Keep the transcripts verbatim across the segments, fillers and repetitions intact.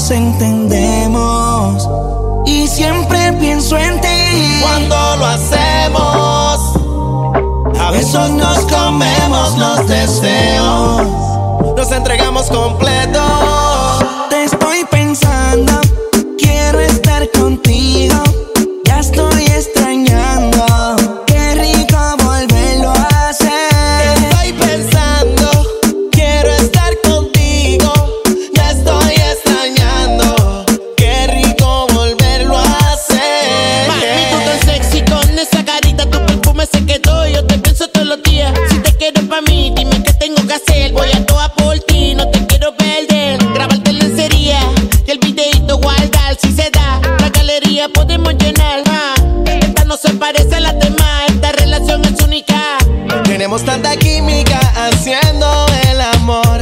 nos entendemos y siempre pienso en ti. Cuando lo hacemos, a besos nos comemos los deseos, nos entregamos completo. Te estoy pensando, quiero estar contigo, ya estoy extrañando, qué rico volverlo a hacer. Estoy pensando, quiero estar contigo, ya estoy extrañando, qué rico volverlo a hacer. Mami, tú tan sexy con esa carita, tu perfume se quedó, yo te pienso todos los días. Si te quieres pa' mí, dime qué tengo que hacer, voy a toa por ti, no te quiero perder. Grabarte en lencería y el videito guardar, si se da, la galería podemos llenar. Ah, esta no se parece a las demás, esta relación es única. Tenemos tanta química haciendo el amor,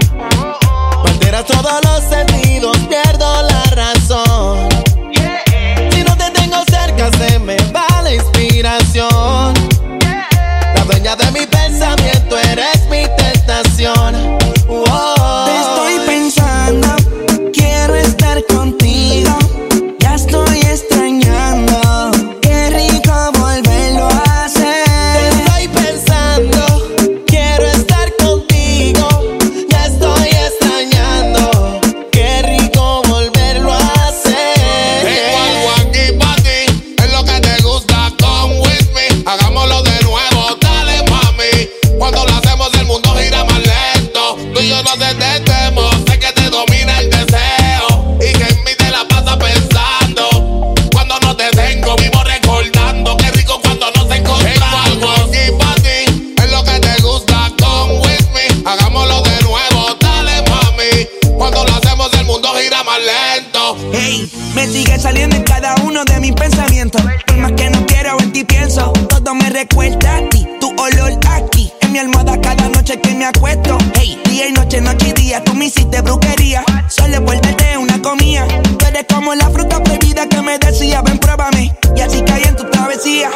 me alteras todos los sentidos, pierdo la razón. Si no te tengo cerca se me va la inspiración. La dueña de mi pensamiento, eres mi tentación. Wow. Te estoy pensando, quiero estar contigo, ya estoy extrañando, qué rico volverlo a hacer. Te estoy pensando, quiero estar contigo, ya estoy extrañando, qué rico volverlo a hacer. Tengo algo aquí pa' ti, es lo que te gusta, come with me. Hagámoslo de nuevo, dale mami. Cuando lo hacemos el mundo gira más lento. Tú y yo nos detendemos, sé que te domina el deseo y que en mí te la pasas pensando. Cuando no te tengo, vivo recordando qué rico cuando nos encontramos. Tengo algo aquí pa' ti, es lo que te gusta, come with me. Hagámoslo de nuevo, dale mami. Cuando lo hacemos el mundo gira más lento. Hey, me sigue saliendo en cada uno de mis pensamientos. Por más que no quiero en ti pienso, todo me recuerda a ti, tu olor aquí en mi almohada cada noche que me acuesto. Hey, día y noche, noche y día, tú me hiciste brujería. Solo por darte una comida. Tú eres como la fruta prohibida que me decía, ven, pruébame. Y así caí en tu travesía.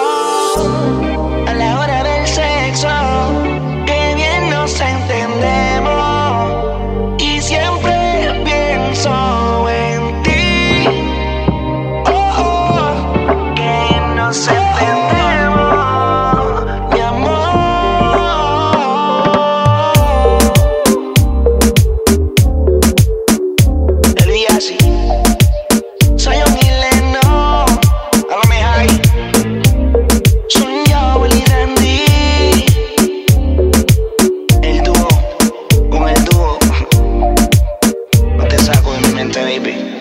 A la hora del sexo, qué bien nos entendemos y siempre pienso en ti. Oh, oh, que nos entendemos, mi amor. El día así, soy un mileno, hágame high. Soy yo, Willy Randy. El dúo, con el dúo. No te saco de mi mente, baby.